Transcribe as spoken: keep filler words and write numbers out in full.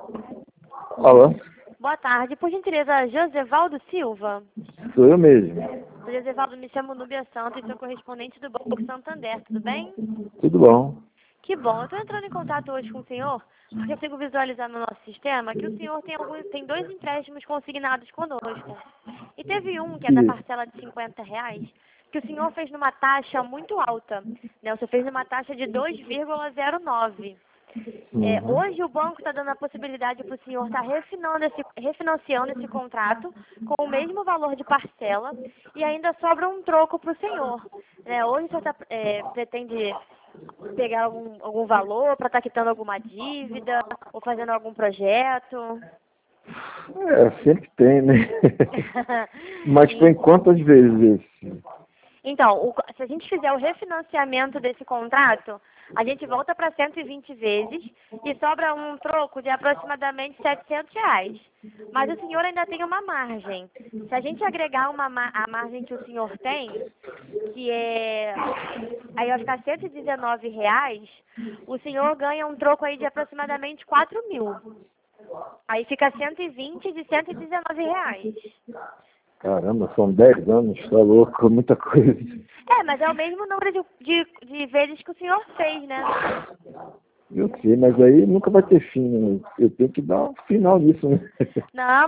Alô? Boa tarde. Por gentileza, Josevaldo Silva. Sou eu mesmo. Josevaldo, me chamo Núbia Santos e sou correspondente do Banco Santander, tudo bem? Tudo bom? Que bom. Eu estou entrando em contato hoje com o senhor porque eu consigo visualizar no nosso sistema que o senhor tem, alguns, tem dois empréstimos consignados conosco. E teve um, que é da Isso. parcela de cinquenta reais, que o senhor fez numa taxa muito alta. Né? Você fez numa taxa de dois vírgula zero nove. É, Uhum. hoje o banco está dando a possibilidade para o senhor estar refinando esse, refinanciando esse contrato com o mesmo valor de parcela e ainda sobra um troco para o senhor. Né? Hoje o senhor tá, é, pretende pegar algum, algum valor para estar quitando alguma dívida ou fazendo algum projeto? É, sempre tem, né? Mas foi em E quantas vezes esse? Então, o- se a gente fizer o refinanciamento desse contrato, a gente volta para cento e vinte vezes e sobra um troco de aproximadamente setecentos reais. Mas o senhor ainda tem uma margem. Se a gente agregar uma, ma- a margem que o senhor tem, que é... Aí vai ficar cento e dezenove reais, o senhor ganha um troco aí de aproximadamente quatro mil. Aí fica cento e vinte de cento e dezenove reais. Caramba, são dez anos, tá louco, muita coisa. É, mas é o mesmo número de, de, de vezes que o senhor fez, né? Eu sei, mas aí nunca vai ter fim, né? Eu tenho que dar um final nisso, né? Não,